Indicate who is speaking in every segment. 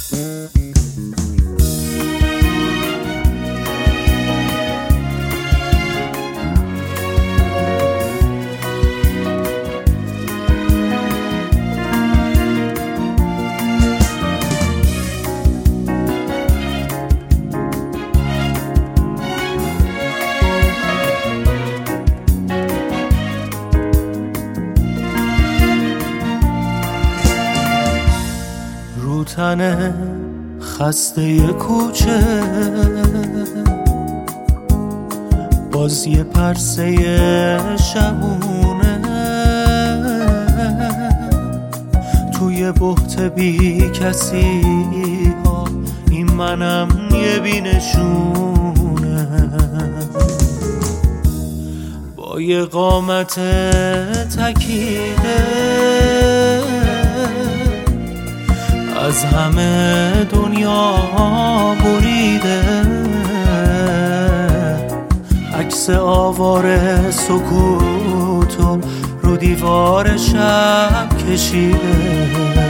Speaker 1: تن خسته کوچه باز یه پرسه شبونه توی بحت بی کسی ها، این منم یه بینشونه با یه قامت تکیده از همه دنیا بریده، عکس آواره سکوتو رو دیوار شب کشیده.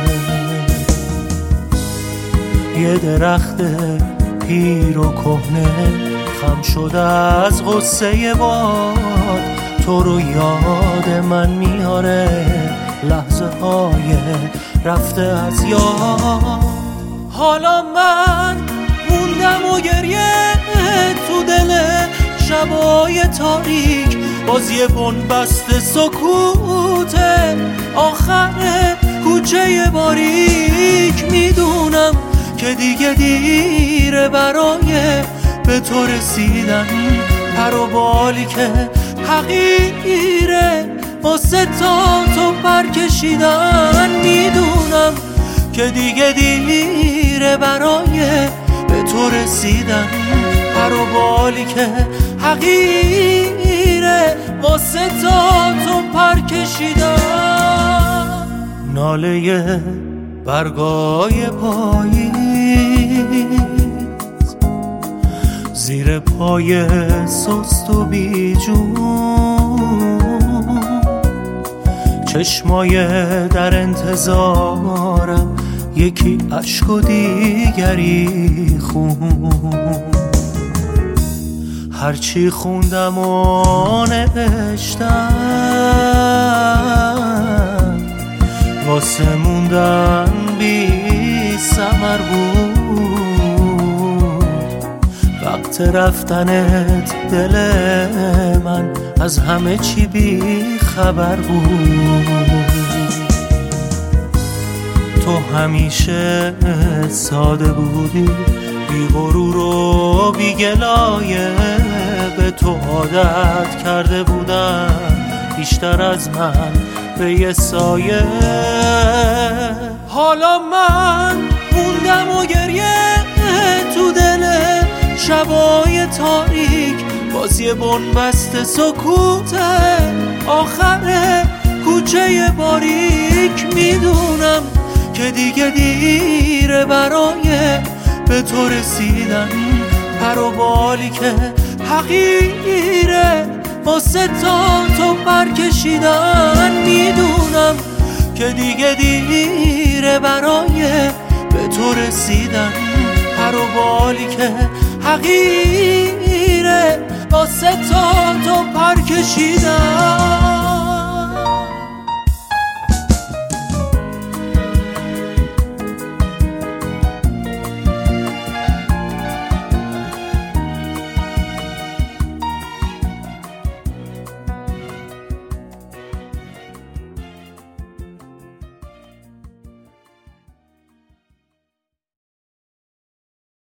Speaker 1: یه درخت پیر و کهنه خم شده از غصه باد، تو رو یاد من میاره لحظه های رفته از یاد. حالا من موندم و گریه تو دل شبای تاریک، باز یه بنبست سکوت آخر کوچه باریک. میدونم که دیگه دیره برای به تو رسیدن، پر و بالی که حقیره واسه تو پر کشیدن. میدونم که دیگه دیره برای به تو رسیدن، پر و بالی که حقیره واسه تو پر کشیدن. ناله برگای پاییز زیر پای سست و بیجون، چشمای در انتظارم یکی عشق و دیگری خون. هرچی خوندم و نوشتم واسه موندن بی ثمر بود. وقت رفتنت دل من از همه چی بی خبر بود. تو همیشه ساده بودی، بی غرور و بی گلایه، به تو عادت کرده بودم بیشتر از من به یه سایه. حالا من موندم و گریه تو دل شبای تاریک، باز یه بنبست سکوت آخر کوچه باریک. میدونم که دیگه دیره برای به تو رسیدن، پر و بالی که حقیره واسه تو پر کشیدن. میدونم که دیگه دیره برای به تو رسیدن، پر و بالی که حقیره واسه تو پر کشیدن.